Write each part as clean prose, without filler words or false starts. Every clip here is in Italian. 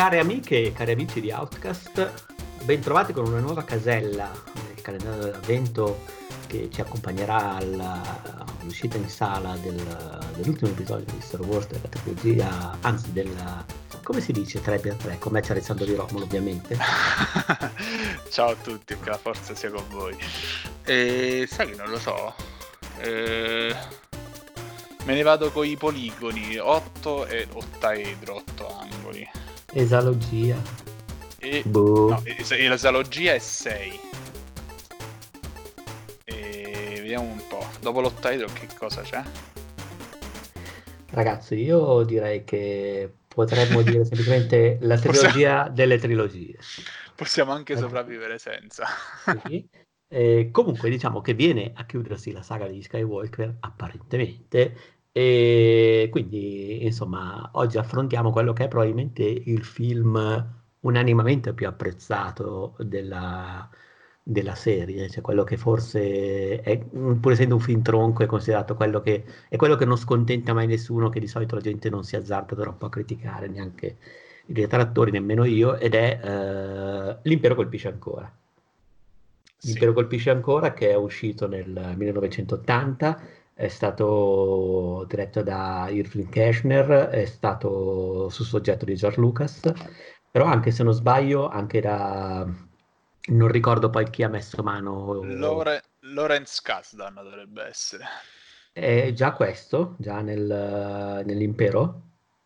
Care amiche e cari amici di Outcast, bentrovati con una nuova casella nel calendario dell'avvento che ci accompagnerà all'uscita in sala dell'ultimo episodio di Star Wars della trilogia, anzi come si dice 3x3, con me c'è Alessandro Di Romolo ovviamente. Ciao a tutti, che la forza sia con voi. Sai che non lo so, me ne vado con i poligoni 8 e ottaedro, 8 angoli. Esalogia. No, l'esalogia è 6. Vediamo un po'. Dopo l'ottaedro che cosa c'è? Ragazzi, io direi che potremmo dire semplicemente la trilogia delle trilogie. Possiamo anche sopravvivere senza. Sì. Comunque diciamo che viene a chiudersi la saga di Skywalker apparentemente, e quindi insomma oggi affrontiamo quello che è probabilmente il film unanimamente più apprezzato della serie, cioè quello che forse è, pur essendo un film tronco, è considerato quello che non scontenta mai nessuno, che di solito la gente non si azzarda troppo a criticare, neanche i detrattori, nemmeno io, ed è L'impero colpisce ancora. L'impero colpisce ancora, che è uscito nel 1980, è stato diretto da Irving Kershner, è stato su soggetto di George Lucas, però anche se non sbaglio, anche non ricordo poi chi ha messo mano. Lawrence Kasdan dovrebbe essere. È già questo, già nell'impero?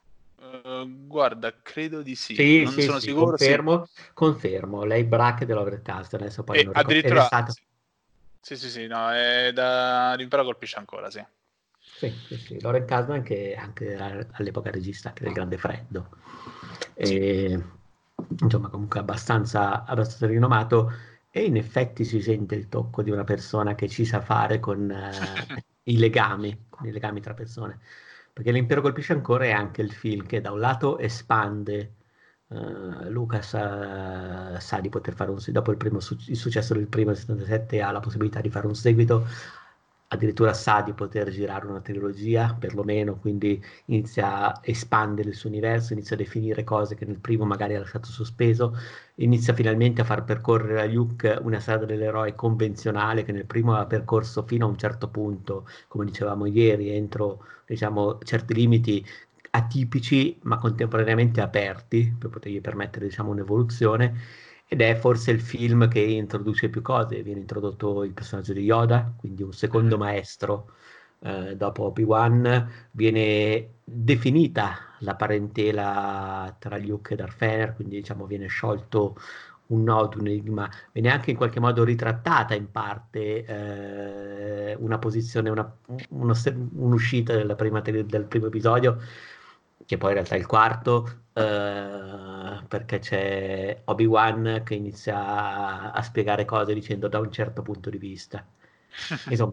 Guarda, credo di sì. Sì, Non sì, sono sì, sicuro. Sì. confermo. Lei Brack dell'Overcast, adesso poi E non ricordo. Ed è addirittura stato. sì, no, è da l'impero colpisce ancora, sì. Sì, Lauren Kasdan che anche era all'epoca regista anche del Grande Freddo. Sì. Insomma, comunque abbastanza rinomato, e in effetti si sente il tocco di una persona che ci sa fare con i legami tra persone. Perché L'impero colpisce ancora è anche il film che da un lato espande. Lucas sa di poter fare dopo il successo del primo, il 77, ha la possibilità di fare un seguito, addirittura sa di poter girare una trilogia, perlomeno, quindi inizia a espandere il suo universo, inizia a definire cose che nel primo magari ha lasciato sospeso, inizia finalmente a far percorrere a Luke una strada dell'eroe convenzionale che nel primo aveva percorso fino a un certo punto, come dicevamo ieri, entro diciamo certi limiti atipici ma contemporaneamente aperti per potergli permettere diciamo un'evoluzione, ed è forse il film che introduce più cose. Viene introdotto il personaggio di Yoda, quindi un secondo maestro dopo Obi-Wan, viene definita la parentela tra Luke e Darth Vader, quindi diciamo viene sciolto un nodo, un enigma, viene anche in qualche modo ritrattata in parte una posizione, un'uscita del primo episodio, che poi in realtà è il quarto, perché c'è Obi-Wan che inizia a spiegare cose dicendo da un certo punto di vista. Insomma.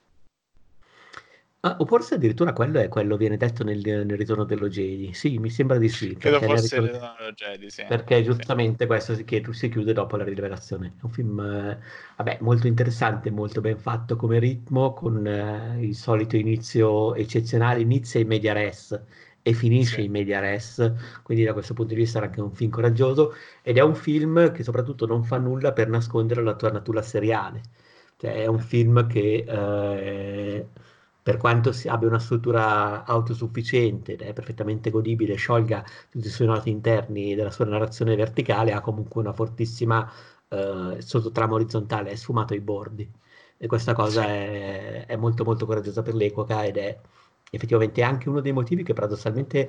O forse addirittura quello è quello viene detto nel Ritorno dello Jedi. Sì, mi sembra di sì, Credo perché, fosse il Jedi, sì. perché Sì. giustamente questo si chiude dopo la rivelazione. È un film, vabbè, molto interessante, molto ben fatto come ritmo, con il solito inizio eccezionale, inizia in media res e finisce Sì. in media res, quindi da questo punto di vista era anche un film coraggioso, ed è un film che soprattutto non fa nulla per nascondere la sua natura seriale. Cioè, è un film che, per quanto abbia una struttura autosufficiente ed è perfettamente godibile, sciolga tutti i suoi nodi interni della sua narrazione verticale, ha comunque una fortissima sottotrama orizzontale, è sfumato ai bordi. E questa cosa Sì. è molto molto coraggiosa per l'epoca, ed è effettivamente anche uno dei motivi che paradossalmente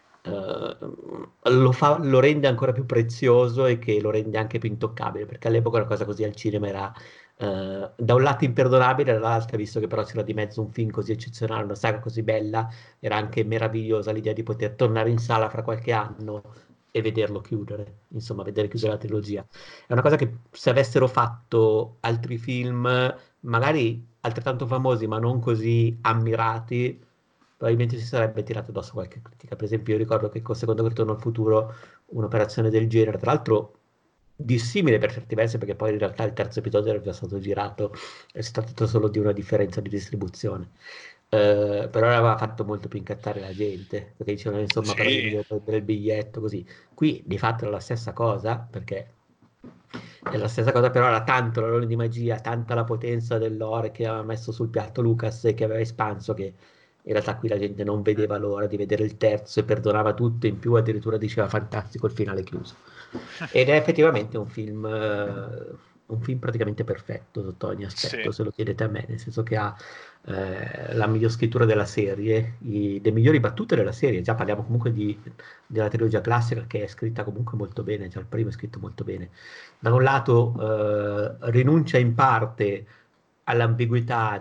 lo rende ancora più prezioso e che lo rende anche più intoccabile, perché all'epoca una cosa così al cinema era da un lato imperdonabile, dall'altro, visto che però c'era di mezzo un film così eccezionale, una saga così bella, era anche meravigliosa l'idea di poter tornare in sala fra qualche anno e vederlo chiudere, insomma, vedere chiudere la trilogia. È una cosa che se avessero fatto altri film, magari altrettanto famosi, ma non così ammirati, probabilmente si sarebbe tirato addosso qualche critica. Per esempio, io ricordo che con Secondo Ritorno al Futuro, un'operazione del genere, tra l'altro dissimile per certi versi, perché poi in realtà il terzo episodio era già stato girato e si tratta solo di una differenza di distribuzione. però aveva fatto molto più incazzare la gente, perché dicevano insomma però io mi Sì, devo prendere il biglietto così. Qui di fatto era la stessa cosa, perché è la stessa cosa, però era tanto l'orologio di magia, tanta la potenza dell'ore che aveva messo sul piatto Lucas e che aveva espanso, che in realtà qui la gente non vedeva l'ora di vedere il terzo e perdonava tutto, in più addirittura diceva fantastico il finale chiuso. Ed è effettivamente un film praticamente perfetto sotto ogni sì, aspetto, se lo chiedete a me, nel senso che ha la miglior scrittura della serie, le migliori battute della serie, già parliamo comunque della trilogia classica che è scritta comunque molto bene, già il primo è scritto molto bene. Da un lato rinuncia in parte all'ambiguità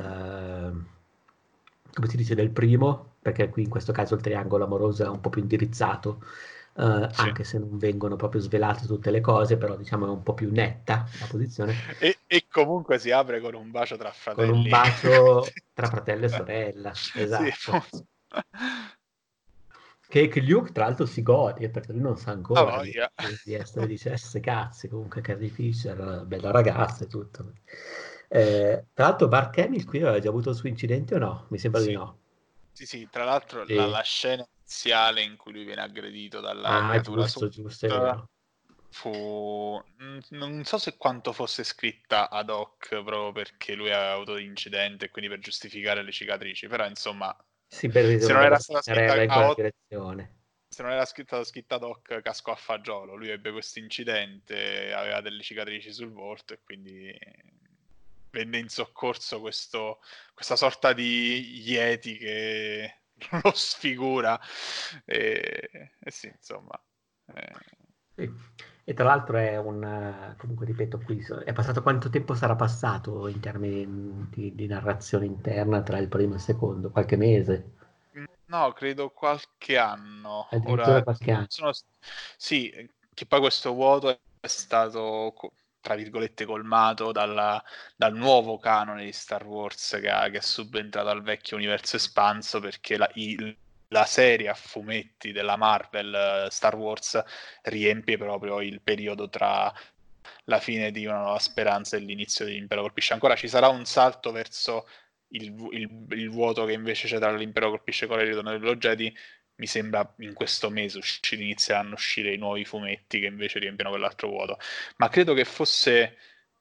come si dice, del primo, perché qui in questo caso il triangolo amoroso è un po' più indirizzato, sì. anche se non vengono proprio svelate tutte le cose, però diciamo è un po' più netta la posizione, E comunque si apre con un bacio tra con un fratelli. bacio tra fratello e sorella, Sì, esatto. Che Luke tra l'altro si gode, perché lui non sa a ancora voglia. di essere di esse cazzi, comunque Carrie Fisher, bella ragazza e tutto. Tra l'altro Mark Hamill qui aveva già avuto il suo incidente o no? Mi sembra di Sì, no. sì, sì, tra l'altro Sì. la scena iniziale in cui lui viene aggredito dalla Ah, creatura giusto, sotto giusto, è vero. fu... non so se quanto fosse scritta ad hoc proprio perché lui aveva avuto l'incidente e quindi per giustificare le cicatrici, però insomma, Sì, perché se non dovrebbe era stata spingerella scritta in quella direzione. se non era scritta ad hoc, cascò a fagiolo. Lui ebbe questo incidente, aveva delle cicatrici sul volto e quindi venne in soccorso questa sorta di Yeti che lo sfigura. E sì, insomma. eh, Sì. E tra l'altro è comunque ripeto qui, è passato quanto tempo sarà passato in termini di narrazione interna tra il primo e il secondo? Qualche mese? No, credo qualche anno. Addirittura Ora, qualche anno. sì, che poi questo vuoto è stato, tra virgolette, colmato dal nuovo canone di Star Wars che è subentrato al vecchio universo espanso perché la serie a fumetti della Marvel, Star Wars, riempie proprio il periodo tra la fine di Una Nuova Speranza e l'inizio di Impero Colpisce. Ancora ci sarà un salto verso il vuoto che invece c'è tra l'Impero Colpisce con il ritorno dello Jedi. Mi sembra in questo mese inizieranno a uscire i nuovi fumetti che invece riempiono quell'altro vuoto. Ma credo che fosse,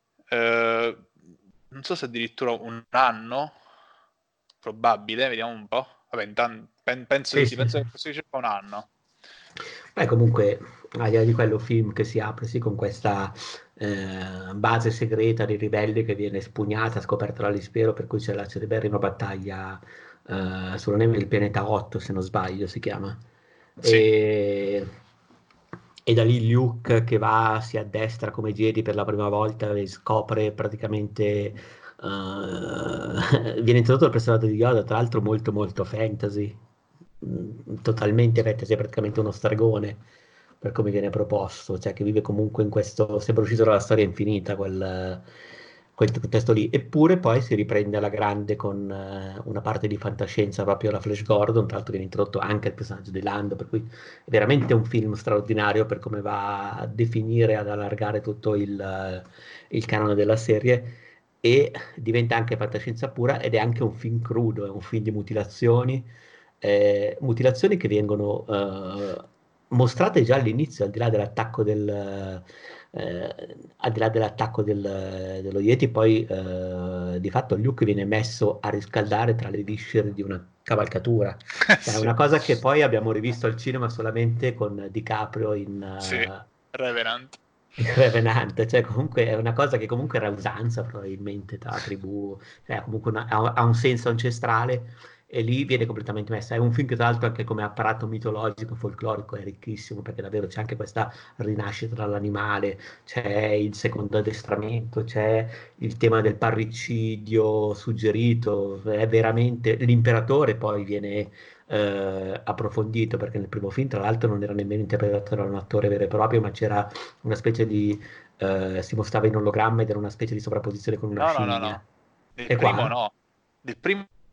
non so se addirittura un anno, probabile, vediamo un po'. Vabbè, penso Sì, di sì, sì, penso sì. che fosse circa un anno. Beh, comunque, al di là di quello, film che si apre sì con questa base segreta dei ribelli che viene spugnata, scoperta dall'ispero, per cui c'è la celeberrima battaglia sulla neve del pianeta 8, se non sbaglio, si chiama. Sì, E, e da lì Luke che va, si addestra come Jedi per la prima volta e scopre praticamente viene introdotto il personaggio di Yoda, tra l'altro molto molto fantasy, totalmente fantasy, è praticamente uno stregone per come viene proposto, cioè che vive comunque in questo, sembra uscito dalla storia infinita quel contesto lì, eppure poi si riprende alla grande con una parte di fantascienza proprio la Flash Gordon, tra l'altro viene introdotto anche il personaggio di Lando, per cui è veramente un film straordinario per come va a definire, ad allargare tutto il canone della serie e diventa anche fantascienza pura ed è anche un film crudo, è un film di mutilazioni che vengono mostrate già all'inizio, al di là dell'attacco dello Yeti, poi di fatto Luke viene messo a riscaldare tra le viscere di una cavalcatura. Cioè, è sì, una cosa che poi abbiamo rivisto al cinema solamente con DiCaprio sì, Revenant. in Revenant, cioè comunque è una cosa che comunque era usanza probabilmente tra tribù, cioè comunque ha un senso ancestrale e lì viene completamente messa. È un film che tra l'altro anche come apparato mitologico, folclorico è ricchissimo perché davvero c'è anche questa rinascita dall'animale, c'è il secondo addestramento, c'è il tema del parricidio suggerito, è veramente l'imperatore poi viene approfondito perché nel primo film tra l'altro non era nemmeno interpretato da un attore vero e proprio, ma c'era una specie di si mostrava in ologramma ed era una specie di sovrapposizione con una No, no, no, scimmia. no. Del E primo qua? no. Del primo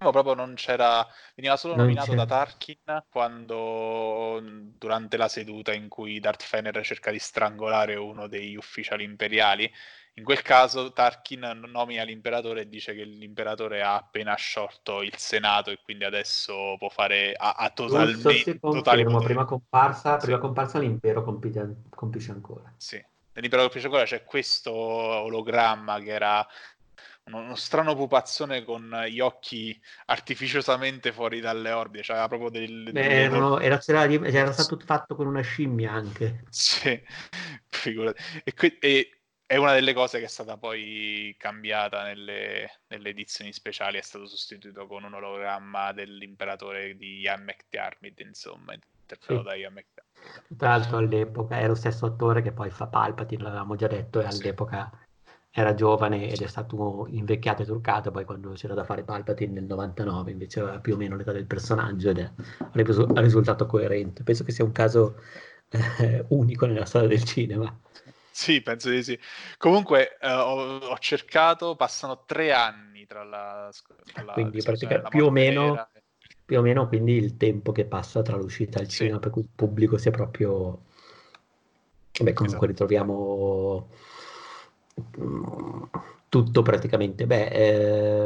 proprio non c'era, veniva solo Non nominato c'è. da Tarkin quando durante la seduta in cui Darth Vader cerca di strangolare uno degli ufficiali imperiali. In quel caso Tarkin nomina l'imperatore e dice che l'imperatore ha appena sciolto il Senato e quindi adesso può fare, ha Giusto, si totali confermo. poteri. Prima Sì, comparsa l'impero colpisce ancora. sì. Nell'impero Pesciacola c'è questo ologramma che era uno strano pupazzone con gli occhi artificiosamente fuori dalle orbite, cioè aveva proprio delle enormi Era orse. stato fatto con una scimmia anche. Sì, figurati. E è una delle cose che è stata poi cambiata nelle edizioni speciali, è stato sostituito con un ologramma dell'imperatore di Ian McDiarmid, insomma, interpretato Sì. da Ian McDiarmid. Tra l'altro all'epoca è lo stesso attore che poi fa Palpatine, l'avevamo già detto, e Sì. all'epoca era giovane ed è stato invecchiato e truccato, poi quando c'era da fare Palpatine nel 99 invece aveva più o meno l'età del personaggio ed è risultato coerente. Penso che sia un caso unico nella storia del cinema. Sì, penso di sì. Comunque, ho cercato, passano 3 anni tra la Quindi risoluzione della più o morte meno, nera. più o meno quindi il tempo che passa tra l'uscita al Sì, cinema per cui il pubblico sia proprio. Beh, comunque esatto. ritroviamo tutto praticamente. Beh,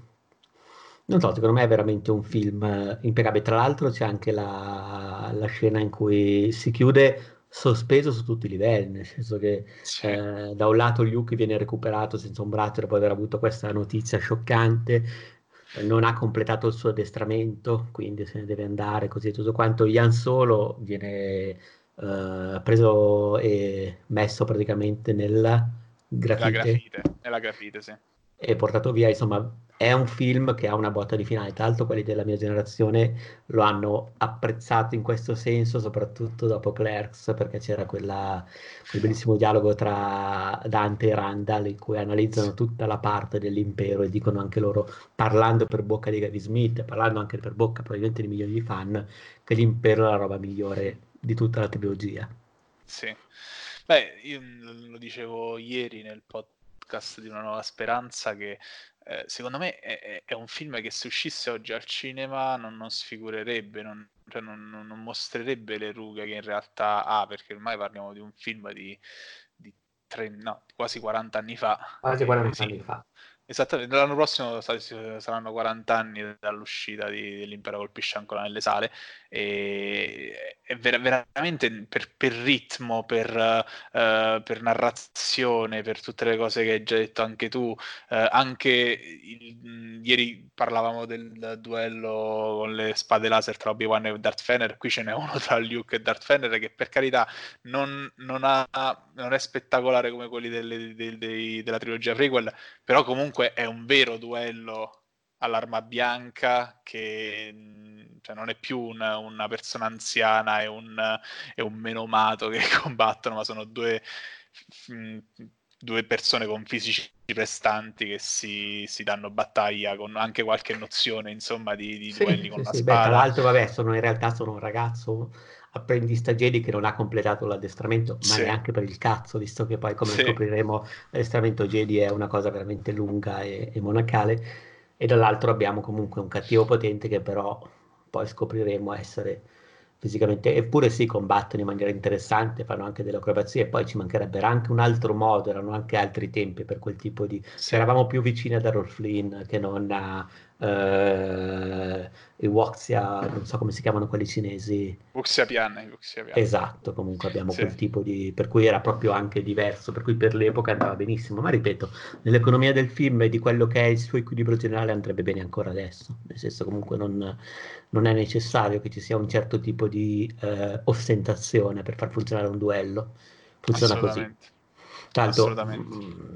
non so, secondo me è veramente un film impeccabile. Tra l'altro c'è anche la scena in cui si chiude sospeso su tutti i livelli, nel senso che Sì, da un lato Luke viene recuperato senza un braccio dopo aver avuto questa notizia scioccante, non ha completato il suo addestramento, quindi se ne deve andare così e tutto quanto. Ian Solo viene preso e messo praticamente nella grafite nella grafite, sì. e portato via. Insomma, è un film che ha una botta di finale. Tra l'altro, quelli della mia generazione lo hanno apprezzato in questo senso, soprattutto dopo Clerks, perché c'era quel bellissimo dialogo tra Dante e Randall in cui Sì, analizzano tutta la parte dell'impero e dicono anche loro, parlando per bocca di Gary Smith, parlando anche per bocca probabilmente di milioni di fan, che l'impero è la roba migliore di tutta la trilogia. sì. Beh, io lo dicevo ieri nel podcast di Una Nuova Speranza che secondo me è un film che se uscisse oggi al cinema non sfigurerebbe, cioè non mostrerebbe le rughe che in realtà ha, perché ormai parliamo di un film di no, quasi 40 anni fa. Quasi E 40 sì, anni fa. esattamente, l'anno prossimo saranno 40 anni dall'uscita dell'Impero colpisce ancora nelle sale e è veramente per ritmo, per narrazione, per tutte le cose che hai già detto anche tu, anche ieri parlavamo del duello con le spade laser tra Obi-Wan e Darth Vader, qui ce n'è uno tra Luke e Darth Vader che per carità non è spettacolare come quelli della trilogia prequel, però comunque è un vero duello all'arma bianca che cioè, non è più una persona anziana e un menomato che combattono, ma sono mh, due persone con fisici prestanti che si danno battaglia con anche qualche nozione, insomma, di Sì, duelli con sì, la sì. Beh, tra spada. l'altro, vabbè, in realtà sono un ragazzo apprendista Jedi che non ha completato l'addestramento, ma Sì, neanche per il cazzo, visto che poi, come sì, scopriremo, l'addestramento Jedi è una cosa veramente lunga e monacale. E dall'altro abbiamo comunque un cattivo potente che però poi scopriremo essere fisicamente, eppure sì, combattono in maniera interessante, fanno anche delle acrobazie, e poi ci mancherebbe anche un altro modo, erano anche altri tempi per quel tipo di. Cioè, sì. eravamo più vicini ad Errol Flynn che non a i Wuxia, non so come si chiamano quelli cinesi. Wuxia Pian, Wuxia Pian. Esatto, comunque abbiamo Sì, quel tipo di. Per cui era proprio anche diverso, per cui per l'epoca andava benissimo, ma ripeto, nell'economia del film e di quello che è il suo equilibrio generale andrebbe bene ancora adesso, nel senso comunque non è necessario che ci sia un certo tipo di ostentazione per far funzionare un duello, funziona così. assolutamente, Tra l'altro, assolutamente.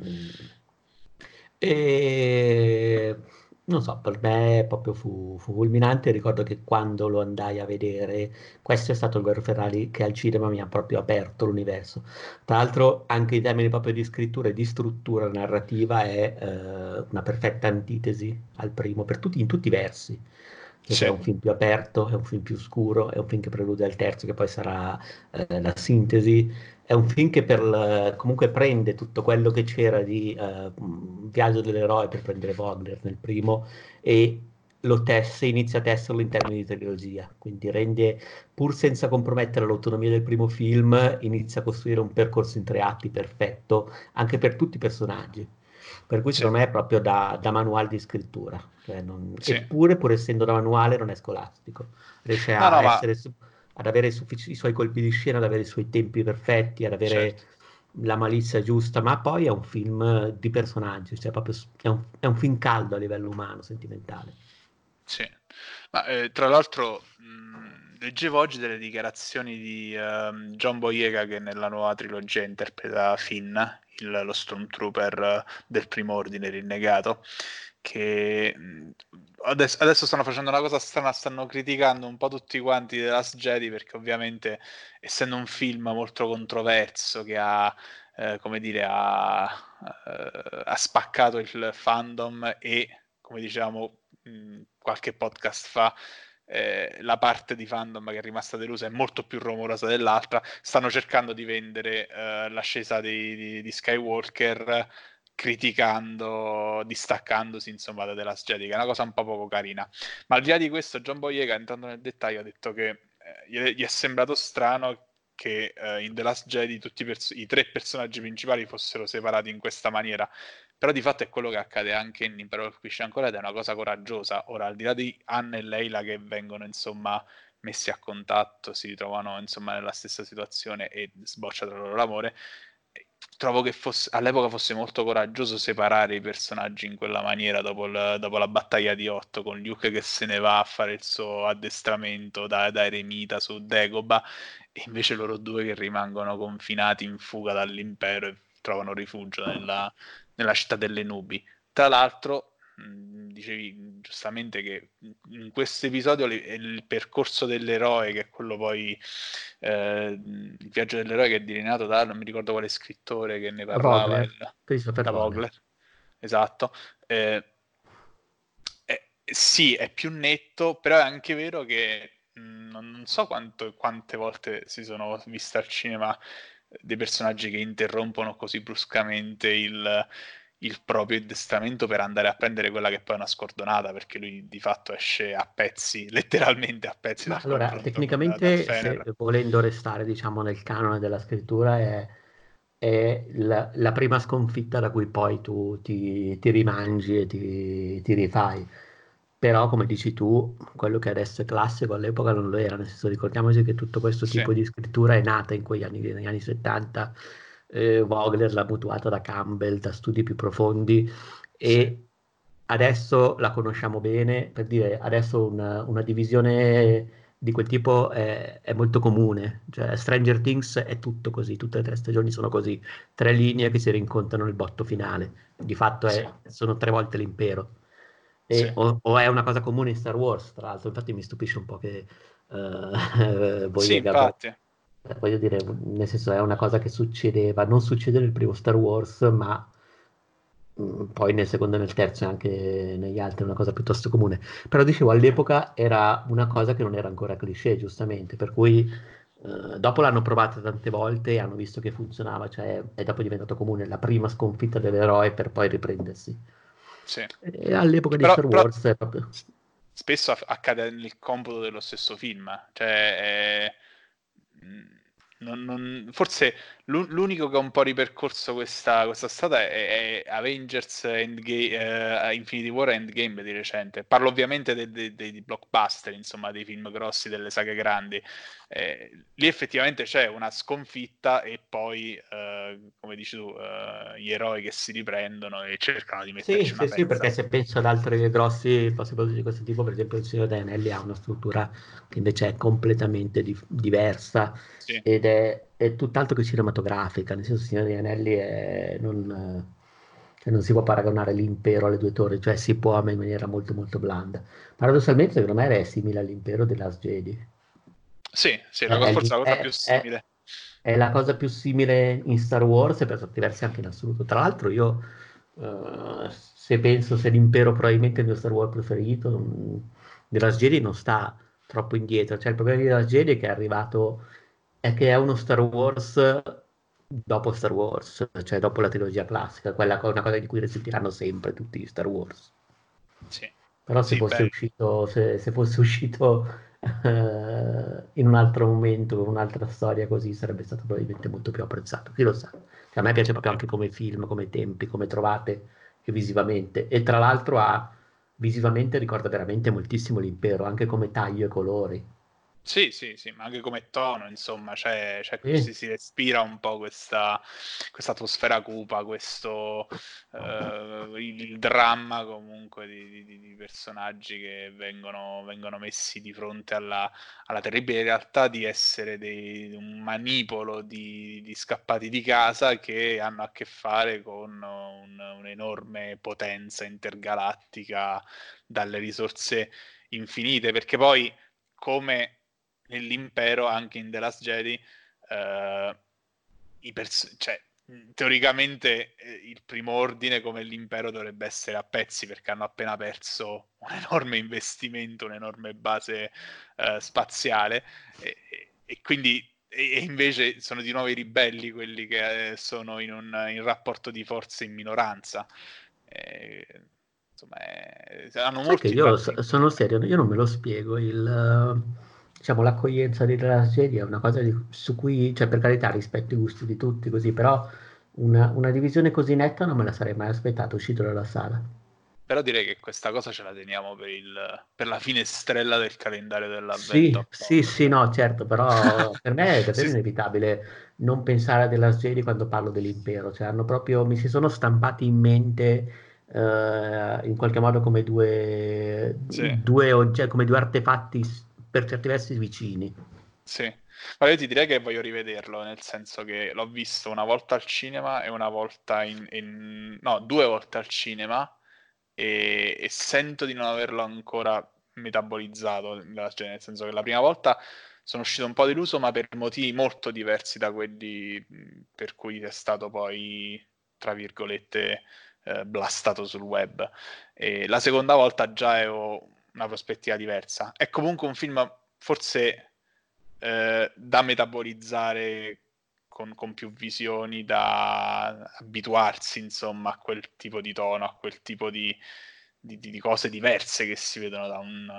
e non so, per me proprio fu fulminante. Ricordo che quando lo andai a vedere, questo è stato il Guerro Ferrari che al cinema mi ha proprio aperto l'universo. Tra l'altro, anche in termini proprio di scrittura e di struttura narrativa, è una perfetta antitesi al primo, in tutti i versi. Perché è Sì, un film più aperto, è un film più scuro, è un film che prelude al terzo, che poi sarà la sintesi. È un film che comunque prende tutto quello che c'era di Viaggio dell'eroe per prendere Wagner nel primo e inizia a tesserlo in termini di trilogia, quindi rende, pur senza compromettere l'autonomia del primo film, inizia a costruire un percorso in 3 atti perfetto anche per tutti i personaggi. Per cui Sì, secondo me è proprio da manuale di scrittura, cioè sì. eppure pur essendo da manuale non è scolastico, riesce No, a no, ma essere, ad avere i suoi colpi di scena, ad avere i suoi tempi perfetti, ad avere certo. la malizia giusta, ma poi è un film di personaggi, cioè proprio è un film caldo a livello umano, sentimentale. Sì, ma tra l'altro leggevo oggi delle dichiarazioni di John Boyega che nella nuova trilogia interpreta Finn, lo Stormtrooper del Primo Ordine Rinnegato, che adesso stanno facendo una cosa strana, stanno criticando un po' tutti quanti The Last Jedi perché ovviamente essendo un film molto controverso che ha come dire, ha spaccato il fandom e, come diciamo qualche podcast fa, la parte di fandom che è rimasta delusa è molto più rumorosa dell'altra. Stanno cercando di vendere l'ascesa di Skywalker criticando, distaccandosi insomma da The Last Jedi, che è una cosa un po' poco carina. Ma al di là di questo, John Boyega, entrando nel dettaglio, ha detto che gli è sembrato strano che in The Last Jedi tutti i 3 personaggi principali fossero separati in questa maniera. Però di fatto è quello che accade anche in Impero colpisce ancora ed è una cosa coraggiosa. Ora, al di là di Anne e Leila che vengono insomma messi a contatto, si ritrovano insomma nella stessa situazione e sboccia tra loro l'amore, trovo che all'epoca fosse molto coraggioso separare i personaggi in quella maniera dopo la battaglia di Otto, con Luke che se ne va a fare il suo addestramento da eremita su Dagobah e invece loro due che rimangono confinati in fuga dall'impero e trovano rifugio nella città delle nubi. Tra l'altro, dicevi giustamente che in questo episodio il percorso dell'eroe, che è quello poi, il viaggio dell'eroe che è delineato da, non mi ricordo quale scrittore che ne parlava, Vogler, Christopher da Vogler. Vogler, esatto, sì, è più netto, però è anche vero che non so quante volte si sono viste al cinema dei personaggi che interrompono così bruscamente il proprio addestramento per andare a prendere quella che poi è una scordonata, perché lui di fatto esce a pezzi, letteralmente a pezzi Ma dal allora, confronto con Darth tecnicamente, se Vader. volendo restare, diciamo, nel canone della scrittura, è la prima sconfitta da cui poi tu ti rimangi e ti rifai. Però, come dici tu, quello che adesso è classico all'epoca non lo era, nel senso ricordiamoci che tutto questo Sì, tipo di scrittura è nata in quegli anni, negli anni 70, Vogler l'ha mutuata da Campbell, da studi più profondi sì, e adesso la conosciamo bene, per dire, adesso una divisione di quel tipo è molto comune, cioè Stranger Things è tutto così, tutte le 3 stagioni sono così, 3 linee che si rincontrano nel botto finale, di fatto sì, sono 3 volte l'impero. sì, O è una cosa comune in Star Wars, tra l'altro, infatti mi stupisce un po' che sì, Boyega, infatti. voglio dire, nel senso è una cosa che succedeva, non succede nel primo Star Wars, ma poi nel secondo e nel terzo e anche negli altri è una cosa piuttosto comune. Però dicevo, all'epoca era una cosa che non era ancora cliché, giustamente, per cui dopo l'hanno provata tante volte e hanno visto che funzionava, cioè è dopo diventato comune la prima sconfitta dell'eroe per poi riprendersi. Sì. E all'epoca Che di Star però Wars è proprio... spesso accade nel computo dello stesso film, cioè mh, forse l'unico che ha un po' ripercorso questa strada è Avengers Infinity War e Endgame di recente. Parlo ovviamente dei blockbuster, insomma, dei film grossi, delle saghe grandi. Lì effettivamente c'è una sconfitta e poi, come dici tu, gli eroi che si riprendono e cercano di Sì, metterci una sì, sì, pezza. perché se penso ad altri grossi prodotti di questo tipo, per esempio il Signore degli Anelli ha una struttura che invece è completamente diversa Sì, ed è tutt'altro che cinematografica, nel senso il Signore degli Anelli cioè non si può paragonare l'impero alle 2 torri, cioè si può ma in maniera molto molto blanda. Paradossalmente secondo me è simile all'impero della Last Jedi. sì, sì, È, forse la cosa più è- è- simile. è la cosa più simile in Star Wars e per certi versi anche in assoluto. Tra l'altro io, se penso se l'impero probabilmente è il mio Star Wars preferito, The Last Jedi non sta troppo indietro. Cioè il problema di The Last Jedi è che è arrivato, è che è uno Star Wars dopo Star Wars, cioè dopo la trilogia classica, quella una cosa di cui risentiranno sempre tutti gli Star Wars. Sì. Però se Sì, fosse beh, uscito, se fosse uscito in un altro momento, con un'altra storia così, sarebbe stato probabilmente molto più apprezzato. Chi lo sa? Cioè, a me piace proprio anche come film, come tempi, come trovate e visivamente. E tra l'altro visivamente ricorda veramente moltissimo l'impero, anche come taglio e colori. sì, sì, sì, ma anche come tono, insomma, Sì, si respira un po' questa atmosfera cupa, il dramma comunque di personaggi che vengono messi di fronte alla terribile realtà di essere un manipolo di scappati di casa che hanno a che fare con un'enorme potenza intergalattica dalle risorse infinite, perché poi come nell'impero, anche in The Last Jedi, eh, cioè, teoricamente il primo ordine come l'impero dovrebbe essere a pezzi perché hanno appena perso un enorme investimento, un'enorme base spaziale e quindi e invece sono di nuovo i ribelli quelli che sono in rapporto di forze in minoranza. Eh, insomma, hanno sai che molti io tratti sono comuni. serio, io non me lo spiego, diciamo, l'accoglienza dei tragedia è una cosa su cui, cioè per carità, rispetto i gusti di tutti, così, però una divisione così netta non me la sarei mai aspettata uscito dalla sala. Però direi che questa cosa ce la teniamo per la finestrella del calendario dell'avvento Sì, sì, sì, apposta. no, certo, però per me è davvero Sì, inevitabile non pensare a della Jedi quando parlo dell'impero, cioè hanno proprio, mi si sono stampati in mente in qualche modo come sì, come due artefatti per certi versi vicini. sì. Ma io ti direi che voglio rivederlo, nel senso che l'ho visto una volta al cinema e una volta no, due volte al cinema e sento di non averlo ancora metabolizzato, cioè, nel senso che la prima volta sono uscito un po' deluso, ma per motivi molto diversi da quelli per cui è stato poi, tra virgolette, blastato sul web. E la seconda volta già avevo una prospettiva diversa. È comunque un film forse da metabolizzare con più visioni, da abituarsi insomma a quel tipo di tono, a quel tipo di cose diverse che si vedono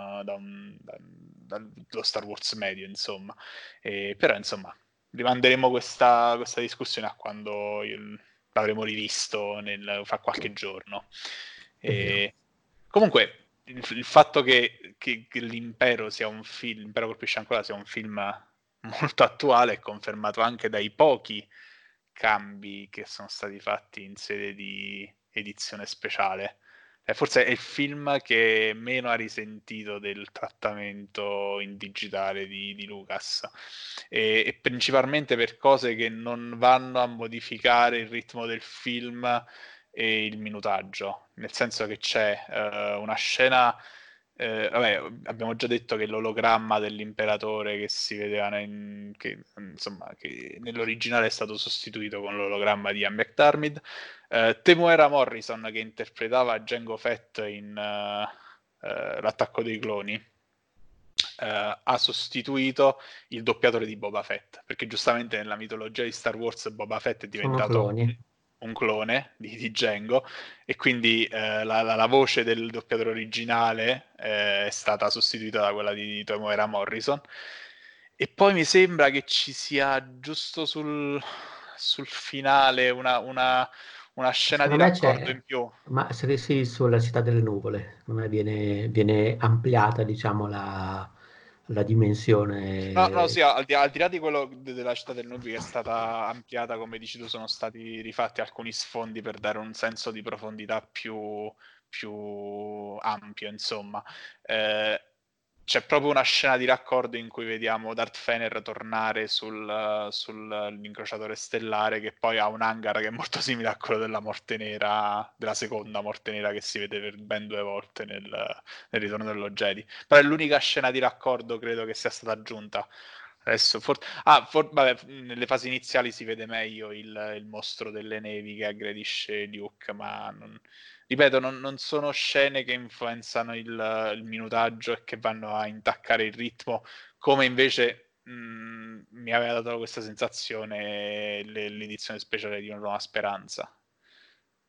dallo Star Wars medio, insomma. Però insomma, rimanderemo questa discussione a quando l'avremo rivisto fra qualche giorno. È vero. E, comunque, il fatto che l'impero sia un film, l'impero colpisce ancora sia un film molto attuale è confermato anche dai pochi cambi che sono stati fatti in sede di edizione speciale. Forse è il film che meno ha risentito del trattamento in digitale di Lucas e principalmente per cose che non vanno a modificare il ritmo del film e il minutaggio, nel senso che c'è una scena, vabbè, abbiamo già detto che l'ologramma dell'imperatore che si vedeva insomma, che nell'originale è stato sostituito con l'ologramma di Ian McDiarmid. Temuera Morrison che interpretava Jango Fett in L'attacco dei cloni ha sostituito il doppiatore di Boba Fett, perché giustamente nella mitologia di Star Wars Boba Fett è Sono diventato cloni. un clone di Jango e quindi la voce del doppiatore originale è stata sostituita da quella di Temuera Morrison. E poi mi sembra che ci sia giusto sul finale una scena di Secondo me raccordo in c'è, più. ma se sì, sulla città delle nuvole, secondo me viene ampliata, diciamo, la No, no, dimensione. sì, al di là di quello della città del Nubi che è stata ampliata, come dici tu, sono stati rifatti alcuni sfondi per dare un senso di profondità più ampio, insomma. Eh, c'è proprio una scena di raccordo in cui vediamo Darth Vader tornare sull'incrociatore stellare che poi ha un hangar che è molto simile a quello della Morte Nera, della seconda Morte Nera che si vede per ben due volte nel Ritorno dello Jedi. Però è l'unica scena di raccordo, credo che sia stata aggiunta. Adesso, vabbè, nelle fasi iniziali si vede meglio il mostro delle nevi che aggredisce Luke, ma ripeto, non sono scene che influenzano il minutaggio e che vanno a intaccare il ritmo, come invece mi aveva dato questa sensazione l'edizione speciale di Una Nuova Speranza.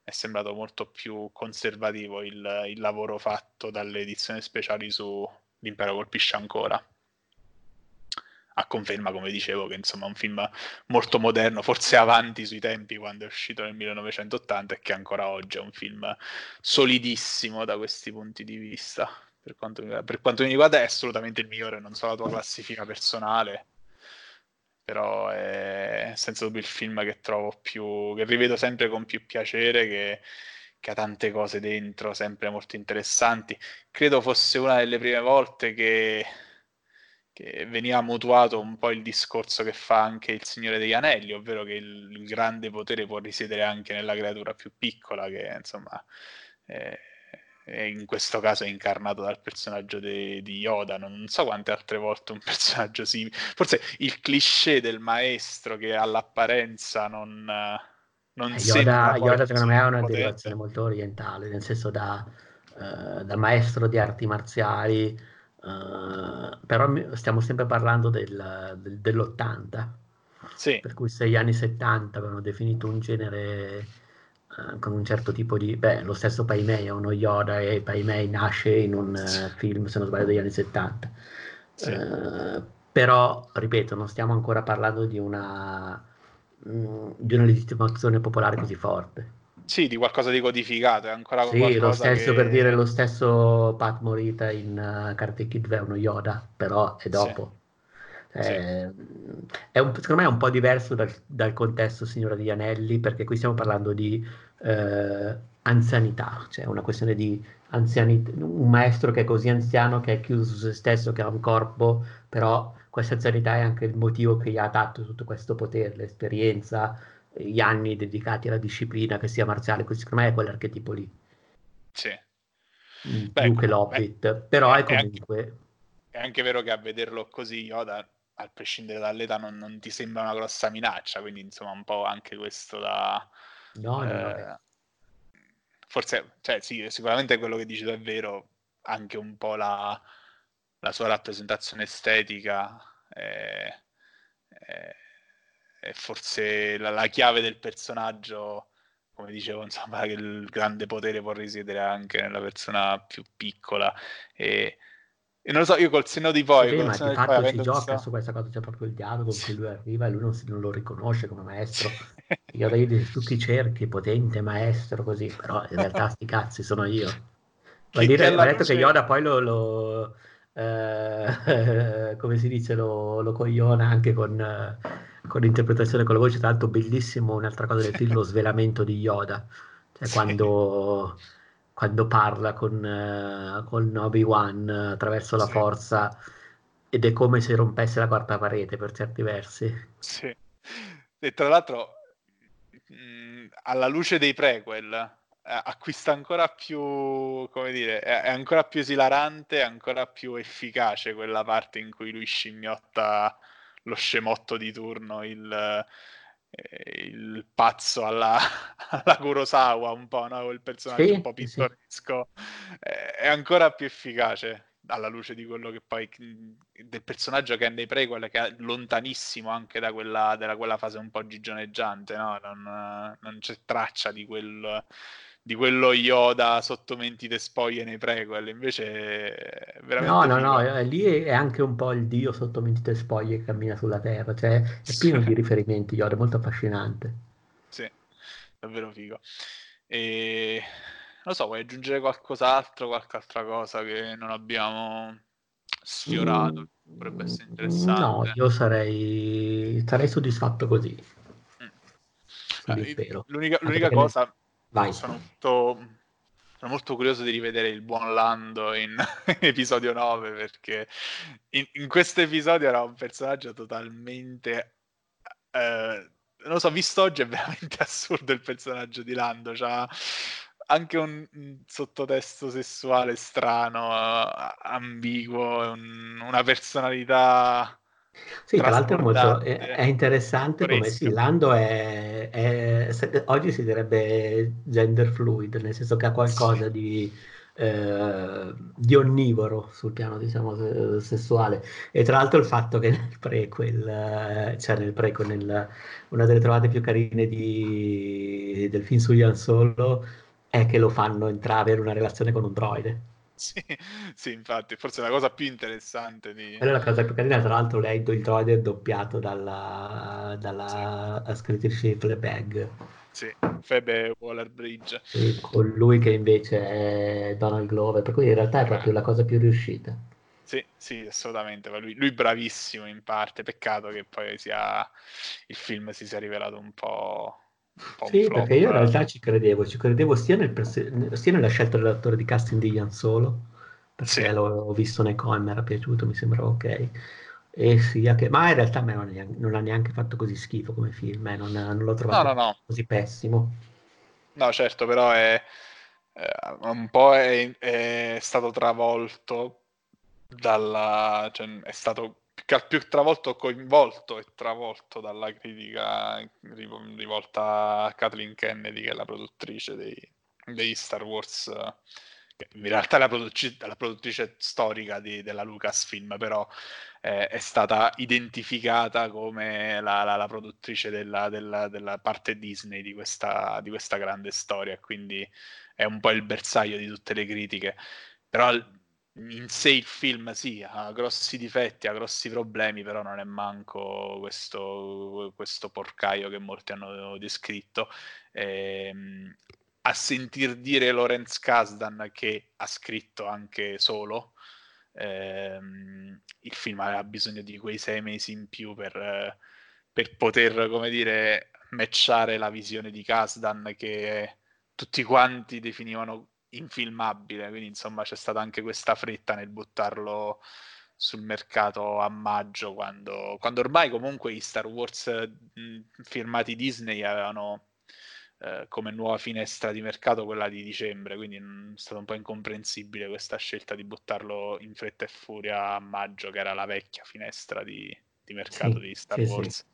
è sembrato molto più conservativo il lavoro fatto dalle edizioni speciali su L'Impero colpisce ancora. A conferma, come dicevo, che insomma è un film molto moderno, forse avanti sui tempi quando è uscito nel 1980, e che ancora oggi è un film solidissimo da questi punti di vista. Per quanto mi riguarda è assolutamente il migliore, non so la tua classifica personale, però è senza dubbio il film che trovo che rivedo sempre con più piacere, che ha tante cose dentro, sempre molto interessanti. Credo fosse una delle prime volte che veniva mutuato un po' il discorso che fa anche Il Signore degli Anelli, ovvero che il grande potere può risiedere anche nella creatura più piccola, che insomma in questo caso è incarnato dal personaggio di Yoda. Non so quante altre volte un personaggio simile, forse il cliché del maestro che all'apparenza non sembra poi Yoda secondo me così ha una derivazione potente. molto orientale, nel senso da maestro di arti marziali, però stiamo sempre parlando dell'80, Sì, per cui se gli anni 70 avevano definito un genere con un certo tipo di... Beh, lo stesso Pai Mei è uno Yoda, e Pai Mei nasce in un film, se non sbaglio, degli anni 70. sì. Però, ripeto, non stiamo ancora parlando di una legittimazione popolare così forte. Sì, di qualcosa di codificato, è ancora Sì, lo qualcosa stesso per dire, che... lo stesso Pat Morita in Karate Kid è uno Yoda, però è Sì, dopo. sì, Secondo me è un po' diverso dal contesto Signora degli Anelli, perché qui stiamo parlando di anzianità, cioè una questione di anzianità, un maestro che è così anziano che è chiuso su se stesso, che ha un corpo, però questa anzianità è anche il motivo che gli ha dato tutto questo potere, l'esperienza, gli anni dedicati alla disciplina, che sia marziale, così secondo me è quell'archetipo lì, sì. Beh, più che l'Hobbit, però è, è è anche, comunque... è anche vero che a vederlo così Yoda, a prescindere dall'età, non ti sembra una grossa minaccia, quindi insomma un po' anche questo da... No, no, no, eh, forse, cioè sì, sicuramente quello che dici tu è vero, anche un po' la sua rappresentazione estetica è- è forse la chiave del personaggio, come dicevo, insomma, che il grande potere può risiedere anche nella persona più piccola. E non lo so, io col senno di e poi, beh, col ma di senno di poi, fatto si avendo gioca visto... su questa cosa, c'è proprio il dialogo in Sì. cui lui arriva e lui non lo riconosce come Sì. maestro. Io dai dici, tu chi cerchi, potente maestro, così, però in realtà sti cazzi sono io. Che Va alla detto che luce... Yoda poi come si dice, lo cogliona anche con l'interpretazione con la voce, tra l'altro bellissimo, un'altra cosa del film, lo svelamento di Yoda, cioè Sì, quando parla con Obi-Wan attraverso la sì, forza, ed è come se rompesse la quarta parete per certi versi. sì. E tra l'altro, alla luce dei prequel, acquista ancora più, come dire, è ancora più esilarante, è ancora più efficace quella parte in cui lui scimmiotta lo scemotto di turno, il pazzo alla Kurosawa, un po', no? Quel personaggio un Sì, po' sì, sì. pittoresco, è ancora più efficace alla luce di quello che poi del personaggio che è nei prequel, che è lontanissimo anche da quella fase un po' gigioneggiante, no? Non c'è traccia di quello Yoda sotto mentite spoglie nei prequel, invece è No, veramente no, no, figo. lì è anche un po' il dio sotto mentite spoglie che cammina sulla terra, cioè è Sì, pieno di riferimenti, Yoda, è molto affascinante. sì, davvero figo. E non lo so, vuoi aggiungere qualcos'altro, qualche altra cosa che non abbiamo Mm, sfiorato? Potrebbe essere no, interessante. io sarei soddisfatto così, Mm. sull'impero. Anche L'unica perché cosa, Vai. sono molto curioso di rivedere il buon Lando in episodio 9, perché in questo episodio era un personaggio totalmente... non lo so, visto oggi è veramente assurdo il personaggio di Lando, c'ha anche un sottotesto sessuale strano, ambiguo, una personalità Sì, tra l'altro è trasbordante, interessante come sì, pittoresca. Lando oggi si direbbe gender fluid, nel senso che ha Sì, qualcosa di onnivoro sul piano, diciamo, sessuale. E tra l'altro il fatto che una delle trovate più carine del film su Han Solo è che lo fanno entrare, avere una relazione con un droide. Sì, sì, infatti, forse la cosa più interessante di... Quella è la cosa più carina, tra l'altro lei, il droide è doppiato Sì, dalla scrittrice di Fleabag, sì, Phoebe Waller-Bridge. e con lui che invece è Donald Glover, per cui in realtà è proprio la cosa più riuscita. Sì, sì, assolutamente. Ma lui bravissimo in parte. Peccato che poi il film si sia rivelato un po' un Sì, perché io in flop. realtà ci credevo sia nella scelta dell'attore di casting di Ian Solo, Sì. perché l'ho visto nei coin, mi era piaciuto, mi sembrava ok, e sia che... Ma in realtà a me non ha neanche fatto così schifo come film, non l'ho No, no, trovato no. così pessimo. No, certo, però un po' è stato travolto cioè, è stato più travolto, coinvolto e travolto dalla critica rivolta a Kathleen Kennedy, che è la produttrice degli Star Wars, che in realtà è la produttrice storica della Lucasfilm, però è stata identificata come la produttrice della parte Disney di questa grande storia, quindi è un po' il bersaglio di tutte le critiche. Però in sé il film sì, ha grossi difetti, ha grossi problemi, però non è manco questo porcaio che molti hanno descritto. A sentir dire Lawrence Kasdan, che ha scritto anche Solo, il film aveva bisogno di quei 6 mesi in più per poter, come dire, matchare la visione di Kasdan, che tutti quanti definivano infilmabile, quindi insomma c'è stata anche questa fretta nel buttarlo sul mercato a maggio, quando ormai comunque i Star Wars firmati Disney avevano come nuova finestra di mercato quella di dicembre, quindi è stato un po' incomprensibile questa scelta di buttarlo in fretta e furia a maggio, che era la vecchia finestra di mercato Sì, di Star sì, sì. Wars.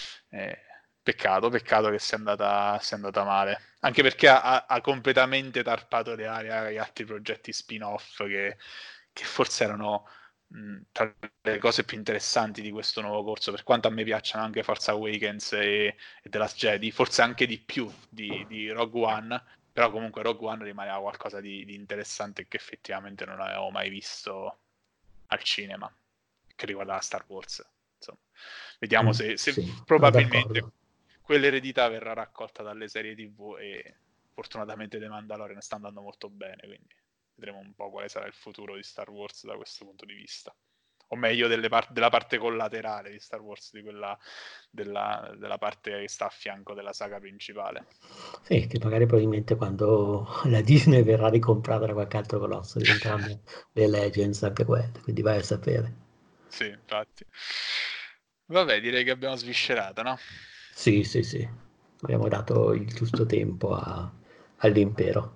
Peccato che sia andata male, anche perché ha completamente tarpato le ali agli altri progetti spin-off che forse erano tra le cose più interessanti di questo nuovo corso, per quanto a me piacciono anche Force Awakens e The Last Jedi, forse anche di più di Rogue One, però comunque Rogue One rimaneva qualcosa di interessante che effettivamente non avevo mai visto al cinema, che riguardava Star Wars. Insomma, vediamo se Sì, sono probabilmente d'accordo. quell'eredità verrà raccolta dalle serie TV, e fortunatamente The Mandalorian sta andando molto bene, quindi vedremo un po' quale sarà il futuro di Star Wars da questo punto di vista. O meglio, della parte collaterale di Star Wars, di quella della parte che sta a fianco della saga principale. Sì, che magari probabilmente quando la Disney verrà ricomprata da qualche altro colosso diventeranno le Legends anche quelle, quindi vai a sapere. Sì, infatti. Vabbè, direi che abbiamo sviscerato, no? Sì, sì, sì, abbiamo dato il giusto tempo all'impero.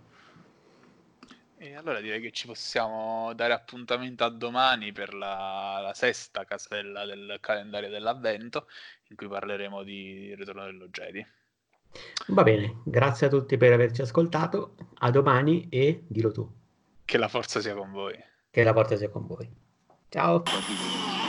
E allora direi che ci possiamo dare appuntamento a domani per la sesta casella del calendario dell'Avvento, in cui parleremo di Ritorno dello Jedi. Va bene, grazie a tutti per averci ascoltato, a domani e dillo tu, Che la forza sia con voi. che la porta sia con voi. Ciao!